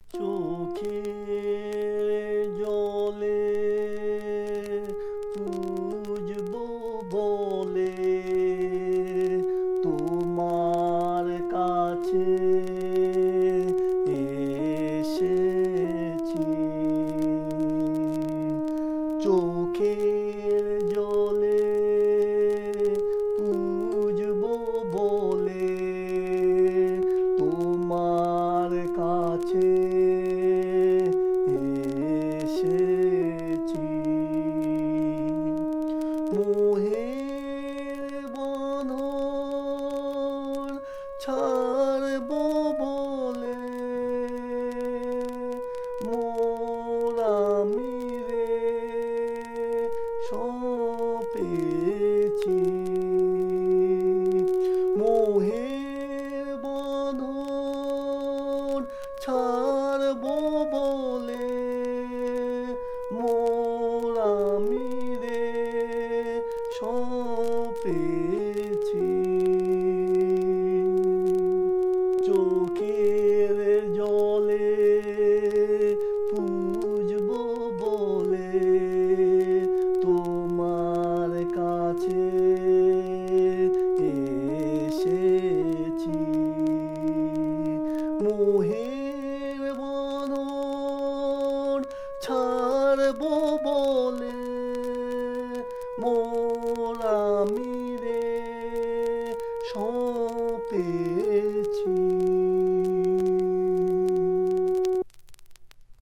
চোখের জলে পুজবো বলে তোমার কাছে এসেছি। চোখের জলে পুজবো বলে তোমার কাছে এসেছি। মোহের বন্ধন ছাড়বো বলে মোর আমি রে সঁপেছি। মোহের বন্ধন ছাড়বো বলে মোর আমি রে সঁপেছি। চোখের জলে পুজবো বলে তোমার কাছে এসেছি।